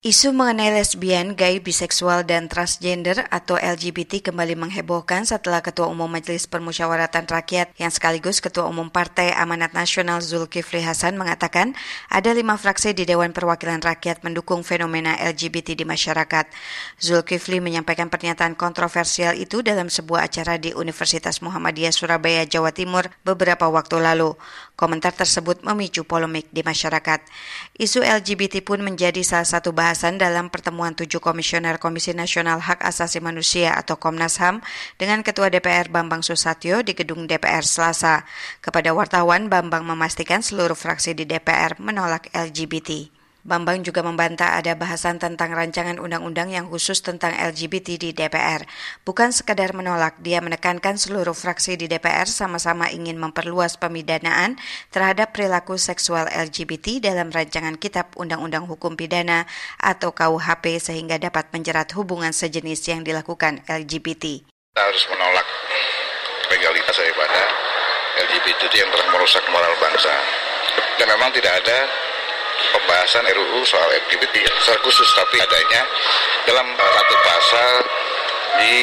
Isu mengenai lesbian, gay, biseksual, dan transgender atau LGBT kembali menghebohkan setelah Ketua Umum Majelis Permusyawaratan Rakyat yang sekaligus Ketua Umum Partai Amanat Nasional Zulkifli Hasan mengatakan ada 5 fraksi di Dewan Perwakilan Rakyat mendukung fenomena LGBT di masyarakat. Zulkifli menyampaikan pernyataan kontroversial itu dalam sebuah acara di Universitas Muhammadiyah Surabaya, Jawa Timur beberapa waktu lalu. Komentar tersebut memicu polemik di masyarakat. Isu LGBT pun menjadi salah satu bahasan dalam pertemuan 7 Komisioner Komisi Nasional Hak Asasi Manusia atau Komnas HAM dengan Ketua DPR Bambang Susatyo di gedung DPR Selasa. Kepada wartawan, Bambang memastikan seluruh fraksi di DPR menolak LGBT. Bambang juga membantah ada bahasan tentang rancangan undang-undang yang khusus tentang LGBT di DPR. Bukan sekadar menolak, dia menekankan seluruh fraksi di DPR sama-sama ingin memperluas pemidanaan terhadap perilaku seksual LGBT dalam rancangan Kitab Undang-Undang Hukum Pidana atau KUHP sehingga dapat menjerat hubungan sejenis yang dilakukan LGBT. Kita harus menolak legalitas daripada LGBT itu yang telah merusak moral bangsa. Dan memang tidak ada pembahasan RUU soal LGBT secara khusus, tapi adanya dalam satu pasal di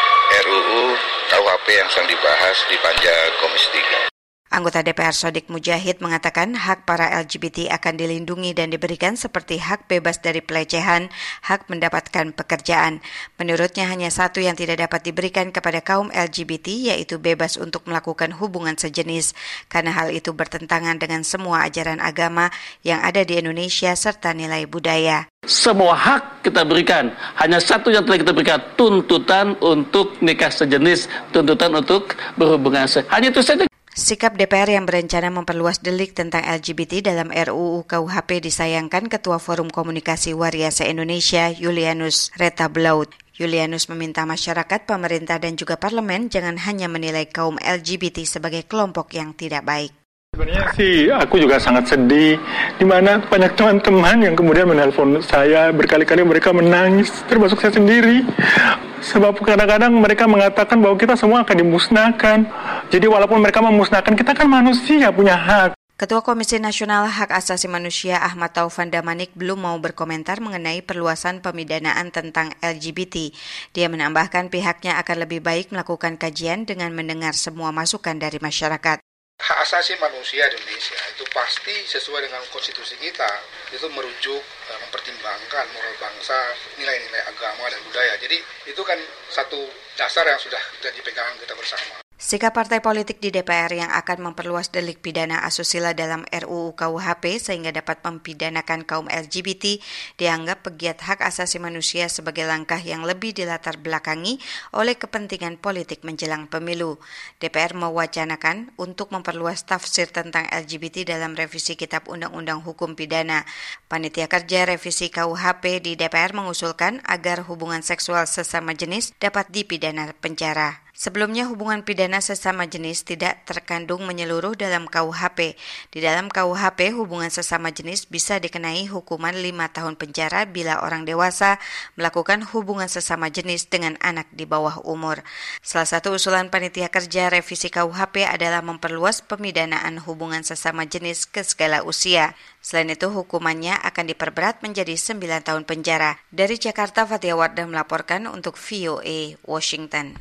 RUU KUHP yang sedang dibahas di panja Komisi 3. Anggota DPR Sodik Mujahid mengatakan hak para LGBT akan dilindungi dan diberikan seperti hak bebas dari pelecehan, hak mendapatkan pekerjaan. Menurutnya hanya satu yang tidak dapat diberikan kepada kaum LGBT yaitu bebas untuk melakukan hubungan sejenis, karena hal itu bertentangan dengan semua ajaran agama yang ada di Indonesia serta nilai budaya. Semua hak kita berikan, hanya satu yang telah kita berikan, tuntutan untuk nikah sejenis, tuntutan untuk berhubungan sejenis. Hanya itu saja. Sikap DPR yang berencana memperluas delik tentang LGBT dalam RUU KUHP disayangkan Ketua Forum Komunikasi Waria se-Indonesia, Julianus Retablaut. Julianus meminta masyarakat, pemerintah, dan juga parlemen jangan hanya menilai kaum LGBT sebagai kelompok yang tidak baik. Sebenarnya sih aku juga sangat sedih, di mana banyak teman-teman yang kemudian menelpon saya berkali-kali, mereka menangis, termasuk saya sendiri. Sebab kadang-kadang mereka mengatakan bahwa kita semua akan dimusnahkan. Jadi walaupun mereka memusnahkan, kita kan manusia, punya hak. Ketua Komisi Nasional Hak Asasi Manusia Ahmad Taufan Damanik belum mau berkomentar mengenai perluasan pemidanaan tentang LGBT. Dia menambahkan pihaknya akan lebih baik melakukan kajian dengan mendengar semua masukan dari masyarakat. Hak asasi manusia di Indonesia itu pasti sesuai dengan konstitusi kita, itu merujuk mempertimbangkan moral bangsa, nilai-nilai agama dan budaya. Jadi itu kan satu dasar yang sudah dipegang kita bersama. Sikap partai politik di DPR yang akan memperluas delik pidana asusila dalam RUU KUHP sehingga dapat mempidanakan kaum LGBT dianggap pegiat hak asasi manusia sebagai langkah yang lebih dilatar belakangi oleh kepentingan politik menjelang pemilu. DPR mewacanakan untuk memperluas tafsir tentang LGBT dalam revisi Kitab Undang-Undang Hukum Pidana. Panitia Kerja Revisi KUHP di DPR mengusulkan agar hubungan seksual sesama jenis dapat dipidana penjara. Sebelumnya hubungan pidana sesama jenis tidak terkandung menyeluruh dalam KUHP. Di dalam KUHP, hubungan sesama jenis bisa dikenai hukuman 5 tahun penjara bila orang dewasa melakukan hubungan sesama jenis dengan anak di bawah umur. Salah satu usulan Panitia Kerja Revisi KUHP adalah memperluas pemidanaan hubungan sesama jenis ke segala usia. Selain itu, hukumannya akan diperberat menjadi 9 tahun penjara. Dari Jakarta, Fatia Wardah melaporkan untuk VOA Washington.